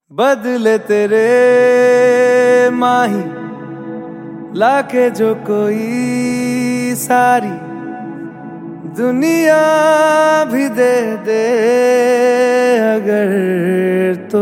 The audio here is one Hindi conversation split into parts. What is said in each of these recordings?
बदले तेरे माही लाके जो कोई सारी दुनिया भी दे दे अगर तो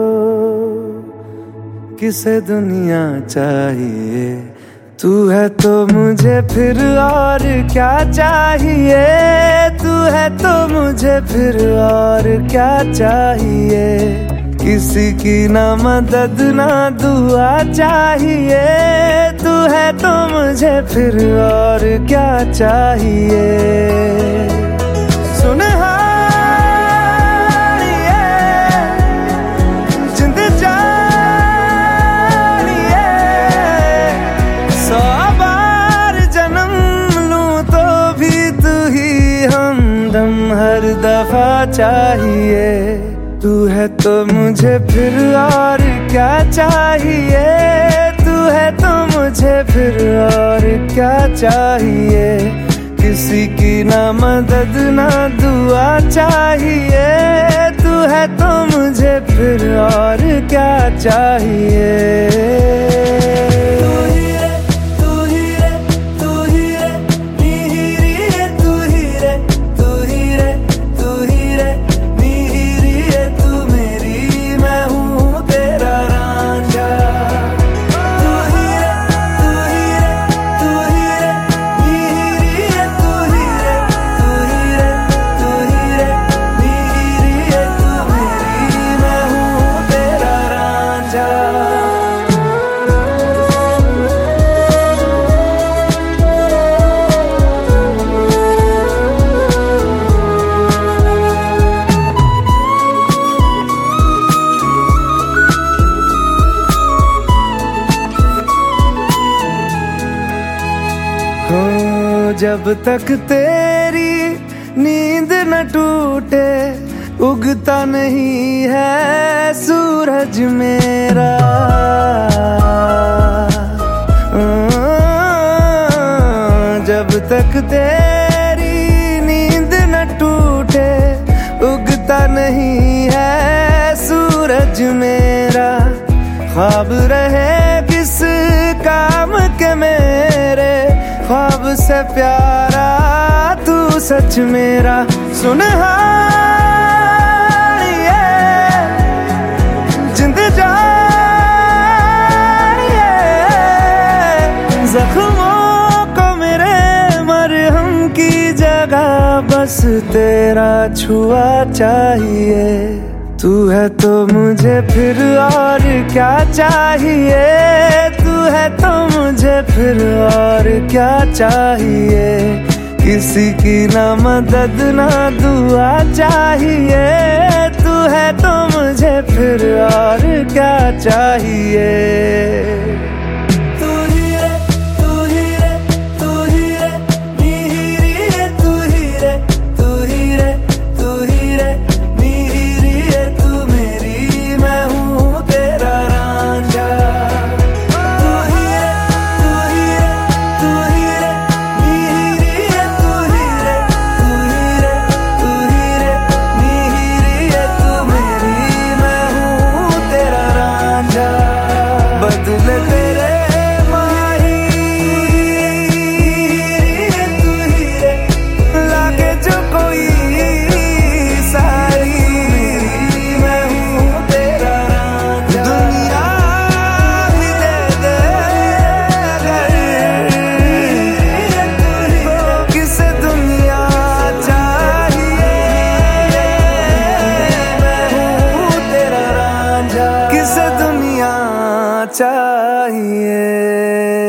किसे दुनिया चाहिए। तू है तो मुझे फिर और क्या चाहिए। तू है तो मुझे फिर और क्या चाहिए। किसी की ना मदद ना दुआ चाहिए। तू है तो मुझे फिर और क्या चाहिए। सुन हर दफा चाहिए। तू है तो मुझे फिर और क्या चाहिए। तू है तो मुझे फिर और क्या चाहिए। किसी की ना मदद ना दुआ चाहिए। तू है तो मुझे फिर और क्या चाहिए। जब तक तेरी नींद न टूटे उगता नहीं है सूरज मेरा। जब तक तेरी नींद न टूटे उगता नहीं है सूरज मेरा। ख्वाब रहे किस काम के मेरे ख्वाब से प्यारा तू सच मेरा। सुन जिंद जानिए जख्मों को मेरे मरहम की जगह बस तेरा छुआ चाहिए। तू है तो मुझे फिर और क्या चाहिए। तू है तो मुझे फिर और क्या चाहिए। किसी की ना मदद ना दुआ चाहिए। तू है तो मुझे फिर और क्या चाहिए। बदले तेरे माही तू ही रे लागे जो कोई सारी मैं हूँ तेरा रांझा। दुनिया भी दे दे अगर किसे दुनिया चाहिए। मैं हूँ तेरा रांझा किसे दुनिया चाहिए।